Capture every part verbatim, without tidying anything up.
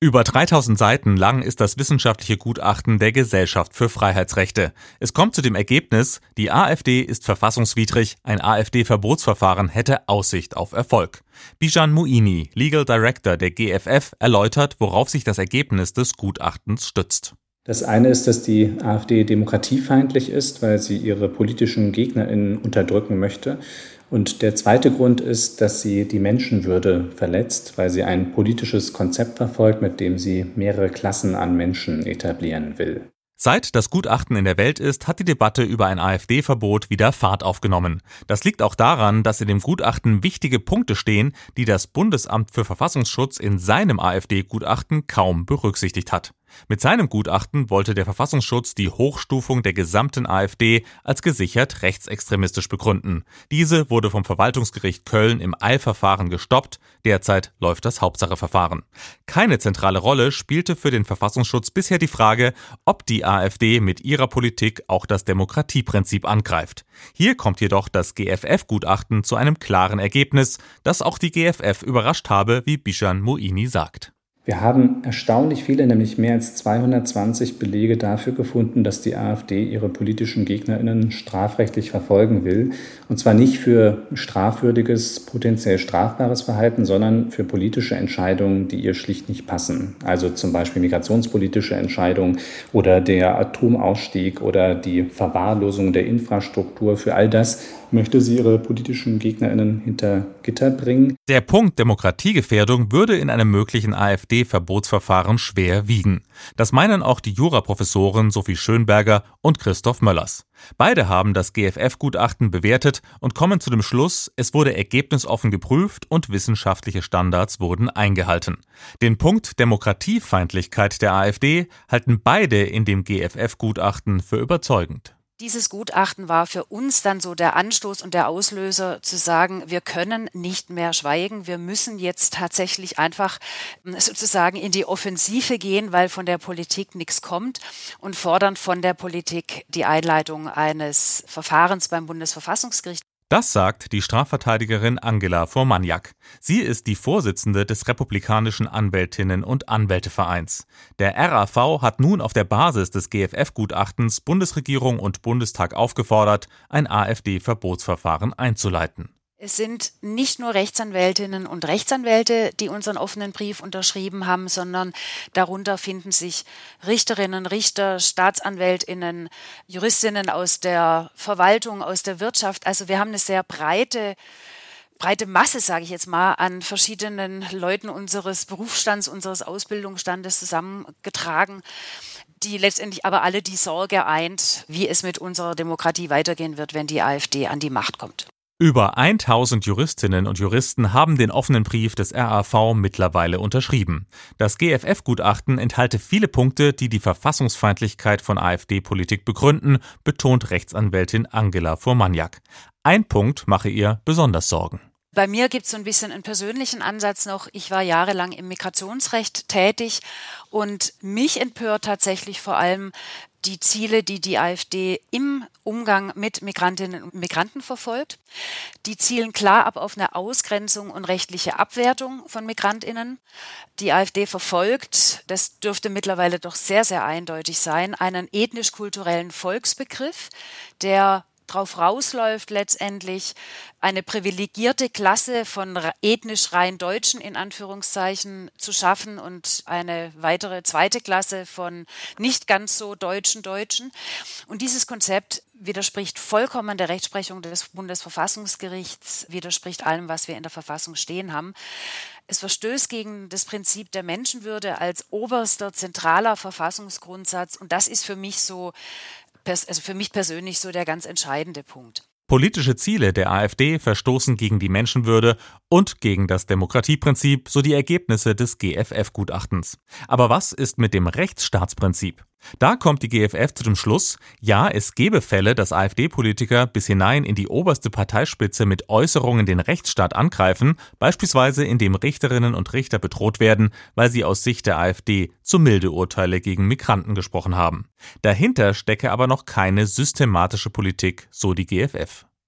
Über dreitausend Seiten lang ist das wissenschaftliche Gutachten der Gesellschaft für Freiheitsrechte. Es kommt zu dem Ergebnis, die AfD ist verfassungswidrig, ein AfD-Verbotsverfahren hätte Aussicht auf Erfolg. Bijan Moini, Legal Director der G F F, erläutert, worauf sich das Ergebnis des Gutachtens stützt. Das eine ist, dass die AfD demokratiefeindlich ist, weil sie ihre politischen GegnerInnen unterdrücken möchte. Und der zweite Grund ist, dass sie die Menschenwürde verletzt, weil sie ein politisches Konzept verfolgt, mit dem sie mehrere Klassen an Menschen etablieren will. Seit das Gutachten in der Welt ist, hat die Debatte über ein AfD-Verbot wieder Fahrt aufgenommen. Das liegt auch daran, dass in dem Gutachten wichtige Punkte stehen, die das Bundesamt für Verfassungsschutz in seinem AfD-Gutachten kaum berücksichtigt hat. Mit seinem Gutachten wollte der Verfassungsschutz die Hochstufung der gesamten AfD als gesichert rechtsextremistisch begründen. Diese wurde vom Verwaltungsgericht Köln im Eilverfahren gestoppt. Derzeit läuft das Hauptsacheverfahren. Keine zentrale Rolle spielte für den Verfassungsschutz bisher die Frage, ob die AfD mit ihrer Politik auch das Demokratieprinzip angreift. Hier kommt jedoch das G F F-Gutachten zu einem klaren Ergebnis, das auch die G F F überrascht habe, wie Bijan Moini sagt. Wir haben erstaunlich viele, nämlich mehr als zweihundertzwanzig Belege dafür gefunden, dass die AfD ihre politischen GegnerInnen strafrechtlich verfolgen will. Und zwar nicht für strafwürdiges, potenziell strafbares Verhalten, sondern für politische Entscheidungen, die ihr schlicht nicht passen. Also zum Beispiel migrationspolitische Entscheidungen oder der Atomausstieg oder die Verwahrlosung der Infrastruktur. Für all das möchte sie ihre politischen GegnerInnen hinter Gitter bringen. Der Punkt Demokratiegefährdung würde in einem möglichen AfD-Verbotsverfahren schwer wiegen. Das meinen auch die Juraprofessoren Sophie Schönberger und Christoph Möllers. Beide haben das G F F-Gutachten bewertet und kommen zu dem Schluss, es wurde ergebnisoffen geprüft und wissenschaftliche Standards wurden eingehalten. Den Punkt Demokratiefeindlichkeit der AfD halten beide in dem G F F-Gutachten für überzeugend. Dieses Gutachten war für uns dann so der Anstoß und der Auslöser zu sagen, wir können nicht mehr schweigen, wir müssen jetzt tatsächlich einfach sozusagen in die Offensive gehen, weil von der Politik nichts kommt und fordern von der Politik die Einleitung eines Verfahrens beim Bundesverfassungsgericht. Das sagt die Strafverteidigerin Angela Formaniak. Sie ist die Vorsitzende des Republikanischen Anwältinnen- und Anwältevereins. Der R A V hat nun auf der Basis des G F F-Gutachtens Bundesregierung und Bundestag aufgefordert, ein AfD-Verbotsverfahren einzuleiten. Es sind nicht nur Rechtsanwältinnen und Rechtsanwälte, die unseren offenen Brief unterschrieben haben, sondern darunter finden sich Richterinnen, Richter, Staatsanwältinnen, Juristinnen aus der Verwaltung, aus der Wirtschaft. Also wir haben eine sehr breite breite Masse, sage ich jetzt mal, an verschiedenen Leuten unseres Berufsstands, unseres Ausbildungsstandes zusammengetragen, die letztendlich aber alle die Sorge eint, wie es mit unserer Demokratie weitergehen wird, wenn die AfD an die Macht kommt. Über tausend Juristinnen und Juristen haben den offenen Brief des R A V mittlerweile unterschrieben. Das G F F-Gutachten enthalte viele Punkte, die die Verfassungsfeindlichkeit von AfD-Politik begründen, betont Rechtsanwältin Angela Formaniak. Ein Punkt mache ihr besonders Sorgen. Bei mir gibt es so ein bisschen einen persönlichen Ansatz noch. Ich war jahrelang im Migrationsrecht tätig und mich empört tatsächlich vor allem die Ziele, die die AfD im Umgang mit Migrantinnen und Migranten verfolgt. Die zielen klar ab auf eine Ausgrenzung und rechtliche Abwertung von MigrantInnen. Die AfD verfolgt, das dürfte mittlerweile doch sehr, sehr eindeutig sein, einen ethnisch-kulturellen Volksbegriff, der drauf rausläuft, letztendlich eine privilegierte Klasse von ethnisch rein Deutschen in Anführungszeichen zu schaffen und eine weitere zweite Klasse von nicht ganz so deutschen Deutschen. Und dieses Konzept widerspricht vollkommen der Rechtsprechung des Bundesverfassungsgerichts, widerspricht allem, was wir in der Verfassung stehen haben. Es verstößt gegen das Prinzip der Menschenwürde als oberster zentraler Verfassungsgrundsatz und das ist für mich so Also für mich persönlich so der ganz entscheidende Punkt. Politische Ziele der AfD verstoßen gegen die Menschenwürde und gegen das Demokratieprinzip, so die Ergebnisse des G F F-Gutachtens. Aber was ist mit dem Rechtsstaatsprinzip? Da kommt die G F F zu dem Schluss, ja, es gebe Fälle, dass AfD-Politiker bis hinein in die oberste Parteispitze mit Äußerungen den Rechtsstaat angreifen, beispielsweise indem Richterinnen und Richter bedroht werden, weil sie aus Sicht der AfD zu milde Urteile gegen Migranten gesprochen haben. Dahinter stecke aber noch keine systematische Politik, so die G F F.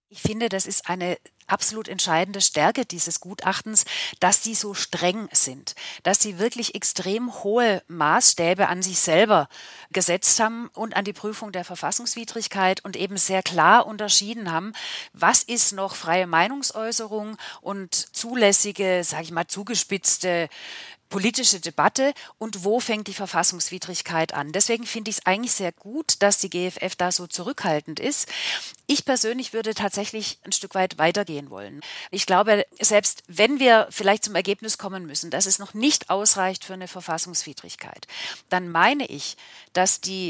Ich finde, das ist eine absolut entscheidende Stärke dieses Gutachtens, dass sie so streng sind, dass sie wirklich extrem hohe Maßstäbe an sich selber gesetzt haben und an die Prüfung der Verfassungswidrigkeit und eben sehr klar unterschieden haben, was ist noch freie Meinungsäußerung und zulässige, sage ich mal, zugespitzte politische Debatte und wo fängt die Verfassungswidrigkeit an. Deswegen finde ich es eigentlich sehr gut, dass die G F F da so zurückhaltend ist. Ich persönlich würde tatsächlich ein Stück weit weitergehen wollen. Ich glaube, selbst wenn wir vielleicht zum Ergebnis kommen müssen, dass es noch nicht ausreicht für eine Verfassungswidrigkeit, dann meine ich, dass die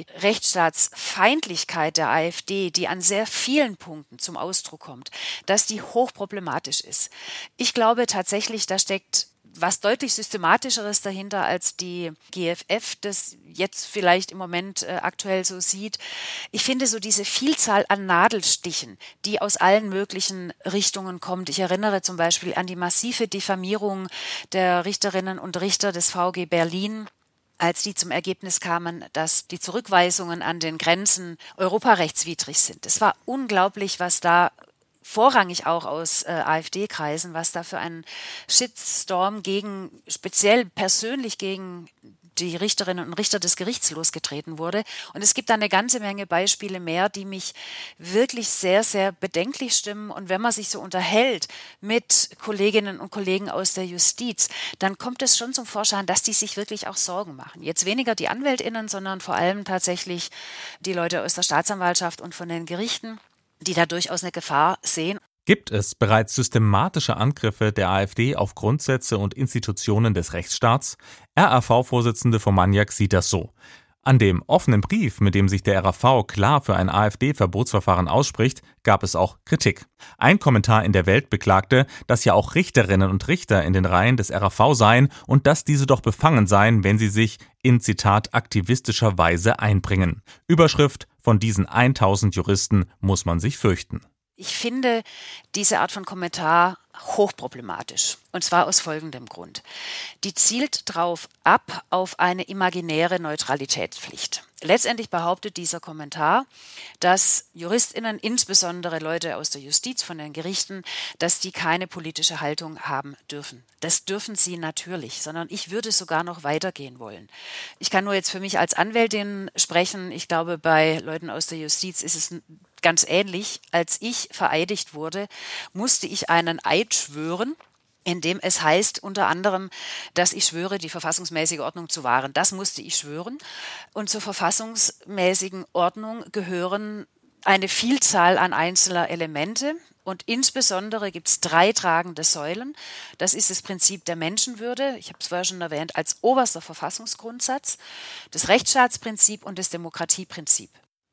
Rechtsstaatsfeindlichkeit der AfD, die an sehr vielen Punkten zum Ausdruck kommt, dass die hochproblematisch ist. Ich glaube tatsächlich, da steckt was deutlich Systematischeres dahinter, als die G F F das jetzt vielleicht im Moment äh, aktuell so sieht. Ich finde so diese Vielzahl an Nadelstichen, die aus allen möglichen Richtungen kommt. Ich erinnere zum Beispiel an die massive Diffamierung der Richterinnen und Richter des V G Berlin, als die zum Ergebnis kamen, dass die Zurückweisungen an den Grenzen europarechtswidrig sind. Es war unglaublich, was da vorrangig auch aus äh, AfD-Kreisen, was da für ein Shitstorm gegen, speziell persönlich gegen die Richterinnen und Richter des Gerichts losgetreten wurde. Und es gibt da eine ganze Menge Beispiele mehr, die mich wirklich sehr, sehr bedenklich stimmen. Und wenn man sich so unterhält mit Kolleginnen und Kollegen aus der Justiz, dann kommt es schon zum Vorschein, dass die sich wirklich auch Sorgen machen. Jetzt weniger die AnwältInnen, sondern vor allem tatsächlich die Leute aus der Staatsanwaltschaft und von den Gerichten, die da durchaus eine Gefahr sehen. Gibt es bereits systematische Angriffe der AfD auf Grundsätze und Institutionen des Rechtsstaats? R A V-Vorsitzende von Maniac sieht das so. An dem offenen Brief, mit dem sich der R A V klar für ein AfD-Verbotsverfahren ausspricht, gab es auch Kritik. Ein Kommentar in der Welt beklagte, dass ja auch Richterinnen und Richter in den Reihen des R A V seien und dass diese doch befangen seien, wenn sie sich in, Zitat, aktivistischer Weise einbringen. Überschrift: Von diesen tausend Juristen muss man sich fürchten. Ich finde diese Art von Kommentar hochproblematisch. Und zwar aus folgendem Grund. Die zielt drauf ab auf eine imaginäre Neutralitätspflicht. Letztendlich behauptet dieser Kommentar, dass JuristInnen, insbesondere Leute aus der Justiz, von den Gerichten, dass die keine politische Haltung haben dürfen. Das dürfen sie natürlich, sondern ich würde sogar noch weitergehen wollen. Ich kann nur jetzt für mich als Anwältin sprechen. Ich glaube, bei Leuten aus der Justiz ist es ganz ähnlich. Als ich vereidigt wurde, musste ich einen Eid schwören, in dem es heißt unter anderem, dass ich schwöre, die verfassungsmäßige Ordnung zu wahren. Das musste ich schwören. Und zur verfassungsmäßigen Ordnung gehören eine Vielzahl an einzelner Elemente. Und insbesondere gibt es drei tragende Säulen. Das ist das Prinzip der Menschenwürde, ich habe es vorher schon erwähnt, als oberster Verfassungsgrundsatz, das Rechtsstaatsprinzip und das Demokratieprinzip.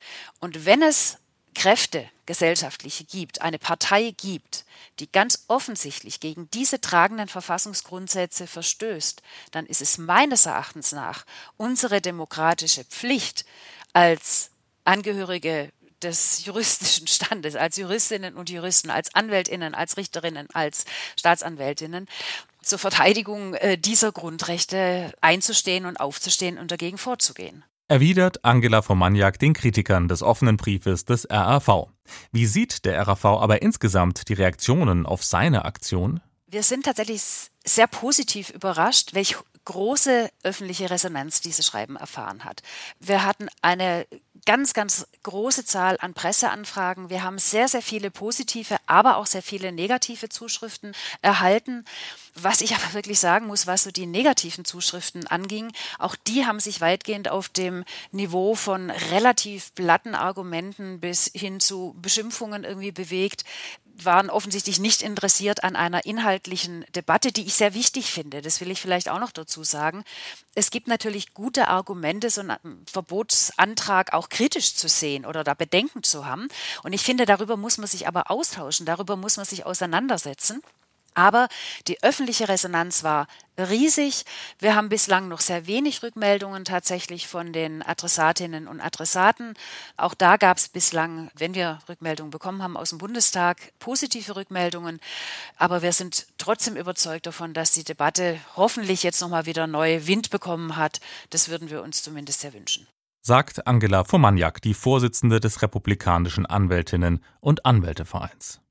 Und wenn es Kräfte, gesellschaftliche gibt, eine Partei gibt, die ganz offensichtlich gegen diese tragenden Verfassungsgrundsätze verstößt, dann ist es meines Erachtens nach unsere demokratische Pflicht als Angehörige des juristischen Standes, als Juristinnen und Juristen, als Anwältinnen, als Richterinnen, als Staatsanwältinnen, zur Verteidigung äh, dieser Grundrechte einzustehen und aufzustehen und dagegen vorzugehen. Erwidert Angela von Maniac den Kritikern des offenen Briefes des R A V. Wie sieht der R A V aber insgesamt die Reaktionen auf seine Aktion? Wir sind tatsächlich sehr positiv überrascht, welche große öffentliche Resonanz dieses Schreiben erfahren hat. Wir hatten eine ganz, ganz große Zahl an Presseanfragen. Wir haben sehr, sehr viele positive, aber auch sehr viele negative Zuschriften erhalten. Was ich aber wirklich sagen muss, was so die negativen Zuschriften anging, auch die haben sich weitgehend auf dem Niveau von relativ platten Argumenten bis hin zu Beschimpfungen irgendwie bewegt, waren offensichtlich nicht interessiert an einer inhaltlichen Debatte, die ich sehr wichtig finde. Das will ich vielleicht auch noch dazu sagen. Es gibt natürlich gute Argumente, so einen Verbotsantrag auch kritisch zu sehen oder da Bedenken zu haben. Und ich finde, darüber muss man sich aber austauschen, darüber muss man sich auseinandersetzen. Aber die öffentliche Resonanz war riesig. Wir haben bislang noch sehr wenig Rückmeldungen tatsächlich von den Adressatinnen und Adressaten. Auch da gab es bislang, wenn wir Rückmeldungen bekommen haben aus dem Bundestag, positive Rückmeldungen. Aber wir sind trotzdem überzeugt davon, dass die Debatte hoffentlich jetzt nochmal wieder neu Wind bekommen hat. Das würden wir uns zumindest sehr wünschen. sagt Angela Fomaniak, die Vorsitzende des Republikanischen Anwältinnen- und Anwältevereins.